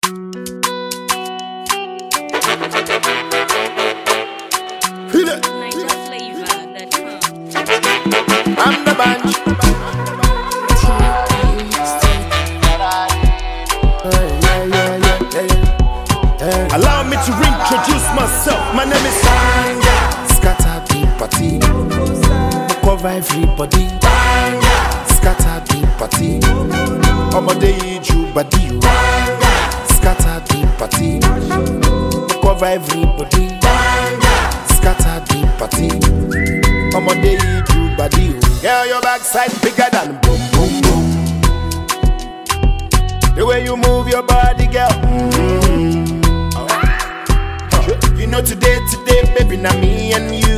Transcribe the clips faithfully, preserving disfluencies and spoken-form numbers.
I'm the bunch. Allow me to reintroduce myself. My name is Banga. Scatter the party, cover everybody. Scatter the party, I'm a day you body. scatter the party, cover everybody. Scatter the party, I'm a day you body. Girl, your backside bigger than boom boom boom. The way you move your body, girl. Mm-hmm. Oh. You know today, today, baby, now me and you.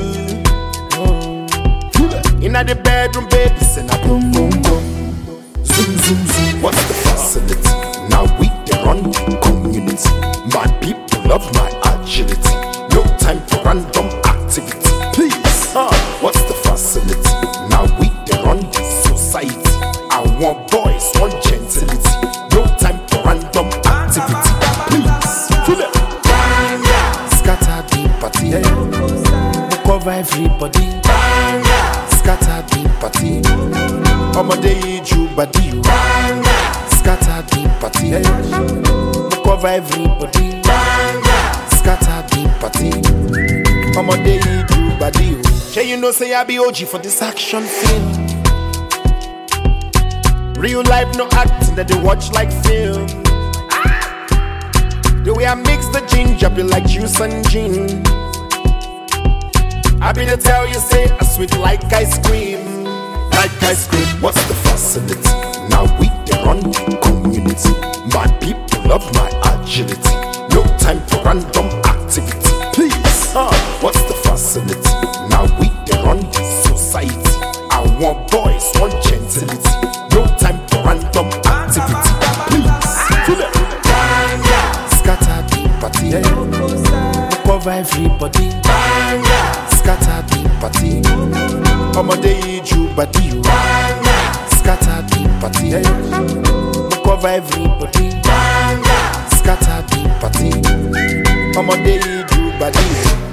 Mm. Inna the bedroom, baby, say na boom boom boom. zoom zoom zoom. What's the facility? Now we dey run the community. My people love my agility. No time for random activity. Please, uh, what's the facility? Now we dey run the society. I want boys, want gentility. No time for random activity. Please, feel it. Scatter the party, cover everybody. Scatter the party, I'm a day you body. scatter the party, cover everybody. Scatter the party, I'm a day you body. Say you know say I be O G for this action film. Real life no acting that they watch like film. The way I mix the ginger be like juice and gin. I be to tell you say I sweet like ice cream. like ice cream. What's the facility? Now we dey run the community. My people love my agility. No time for random activity. Please, uh, what's the facility? Now we dey run the society. I want boys, want gentility. No time for random activity. Please, feel it. Scatter the party, cover everybody. Scatter the party, I'm a day you body. scatter the party, cover everybody. Scatter the party, I'm a day you body.